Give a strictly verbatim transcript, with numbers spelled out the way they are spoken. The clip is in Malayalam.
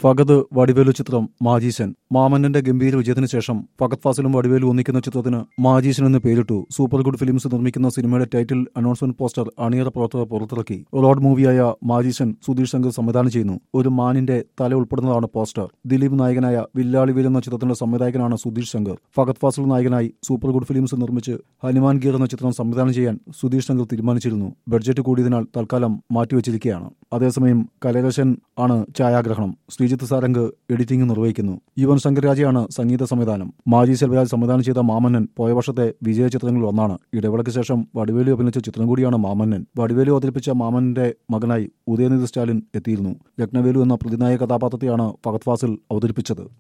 ഫഗത് വടിവേലു ചിത്രം മാജീശൻ. മാമന്നന്റെ ഗംഭീര വിജയത്തിന് ശേഷം ഫഗത് ഫാസിലും വടിവേലു ഒന്നിക്കുന്ന ചിത്രത്തിന് മാജീശൻ എന്ന് പേരിട്ടു. സൂപ്പർ ഗുഡ് ഫിലിംസ് നിർമ്മിക്കുന്ന സിനിമയുടെ ടൈറ്റിൽ അനൗൺസ്മെന്റ് പോസ്റ്റർ അണിയറ പ്രവർത്തകർ പുറത്തിറക്കി. റോഡ് മൂവിയായ മാജീശൻ സുധീഷ് ശങ്കർ സംവിധാനം ചെയ്യുന്നു. ഒരു മാനിന്റെ തല ഉൾപ്പെടുന്നതാണ് പോസ്റ്റർ. ദിലീപ് നായകനായ വില്ലാളി വീർ എന്ന ചിത്രത്തിന്റെ സംവിധായകനാണ് സുധീഷ് ശങ്കർ. ഫഗത് ഫാസിൽ നായകനായി സൂപ്പർ ഗുഡ് ഫിലിംസ് നിർമ്മിച്ച് ഹനുമാൻ ഗീർ എന്ന ചിത്രം സംവിധാനം ചെയ്യാൻ സുധീഷ് ശങ്കർ തീരുമാനിച്ചിരുന്നു. ബഡ്ജറ്റ് കൂടിയതിനാൽ തൽക്കാലം മാറ്റിവെച്ചിരിക്കുകയാണ്. അതേസമയം കലരശൻ ആണ് ഛായാഗ്രഹണം. ശ്രീജിത്ത് സാരംഗ് എഡിറ്റിംഗ് നിർവഹിക്കുന്നു. യുവൻ ശങ്കർ രാജയാണ് സംഗീത സംവിധാനം. മാജി സെൽവരാജ് സംവിധാനം ചെയ്ത മാമന്നൻ പോയ വർഷത്തെ വിജയ ചിത്രങ്ങളിൽ ഒന്നാണ്. ഇടവേളയ്ക്ക് ശേഷം വടിവേലു അഭിനയിച്ച ചിത്രം കൂടിയാണ് മാമന്നൻ. വടിവേലു അവതരിപ്പിച്ച മാമന്നന്റെ മകനായി ഉദയനിധി സ്റ്റാലിൻ എത്തിയിരുന്നു. രത്നവേലു എന്ന പ്രതിനായക കഥാപാത്രത്തെയാണ് ഫഗത് ഫാസിൽ അവതരിപ്പിച്ചത്.